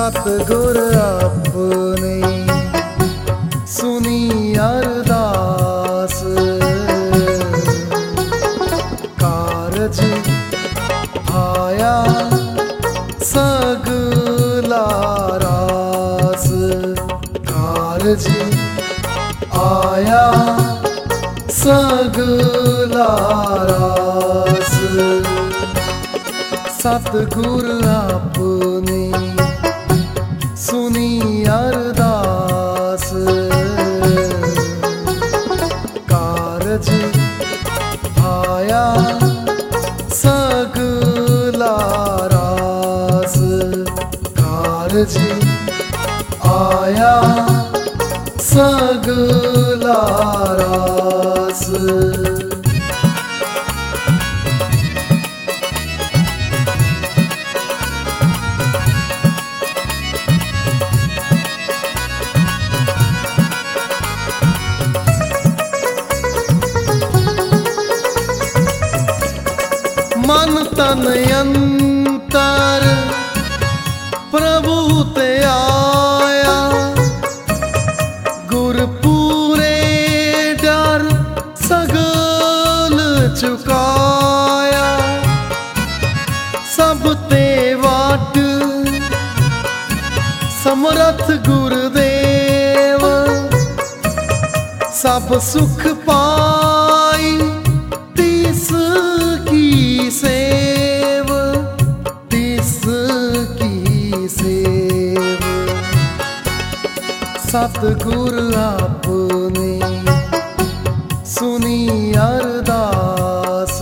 सतगुर अपनी सुनी अरदास, कारज आया सगला रास। कारज आया सगला रास, सतगुर अपनी सुनी अरदास, कारज आया सगला रास। कारज आया सगला रास। मन तन अंतर प्रभु ते आया, गुर पूरे डर सगल चुकाया। सब ते वाट समरथ गुरुदेव, सब सुख पाई तिस की सेव। तिस की सेव, सतगुर अपनी सुनी अरदास,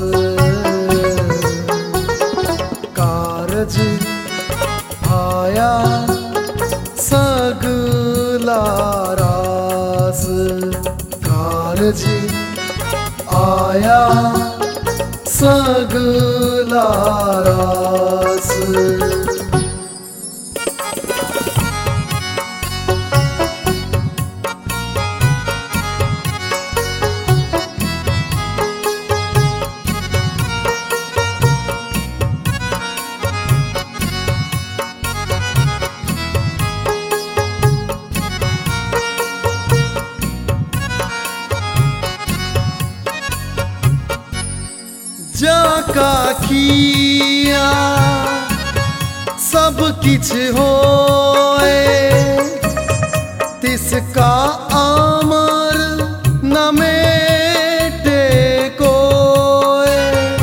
कारज आया सगला रास। कारज आया सगला रास। जाका किया सब किछ होए, तिसका अमर न मेटे कोय।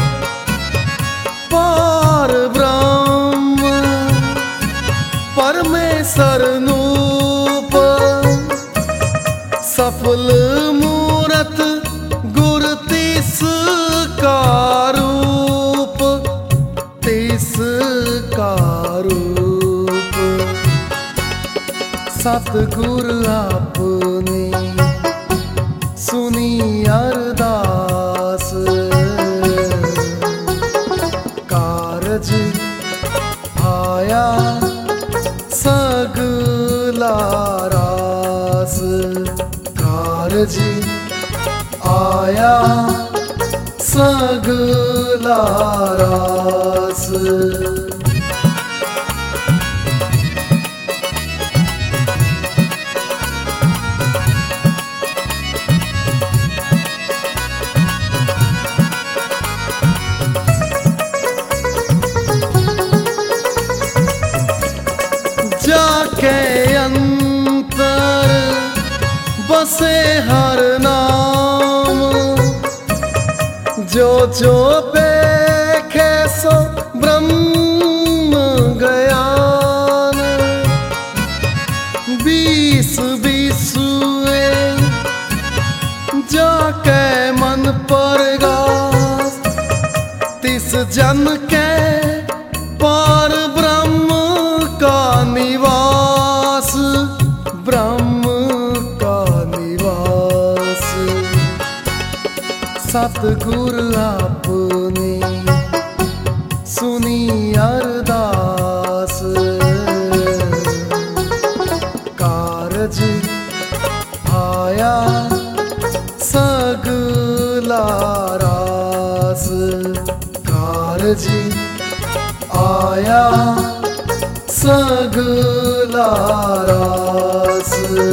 पार ब्रह्म परमेश्वर नूप, सफल मूरत गुर तिस का रूप। तिस का रूप, सतगुर अपनी सुनी अरदास, कारज आया सगला रास। कारज आया सगला रास। जाके अंतर बसे हर नाम, जो जो पेखे सो ब्रह्म ज्ञान। बीस बीसुए जाके मन परगास, तिस जन के पार ब्रह्म का निवास। ब्रह्म का निवास, सतगुर अपनी सुनी अरदास, कारज आया सगला रास। कारज आया सगला रास।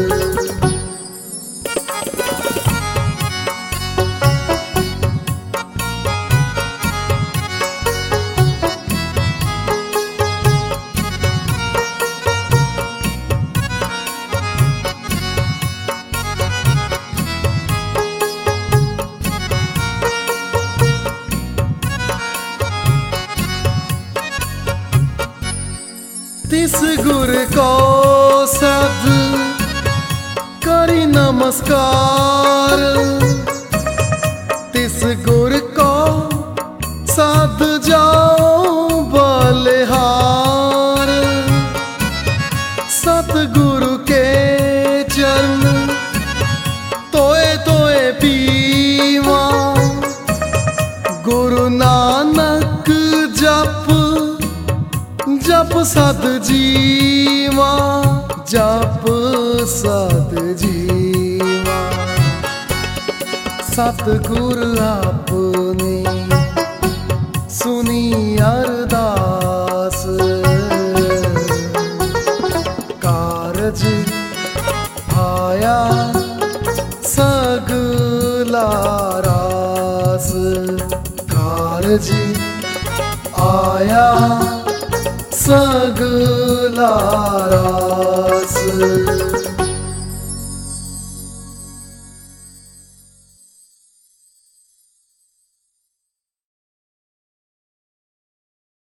तिस गुर को सद करी नमस्कार, तिस गुर को सद जाओ बलिहार। सतगुरु के चरण तोए तोए पीवा, गुरु नानक जप जप सद जीवा, जप सद जीवा। सतगुर आपने सुनी अरदास, कारज आया सगला रास। कारज आया सगला रास।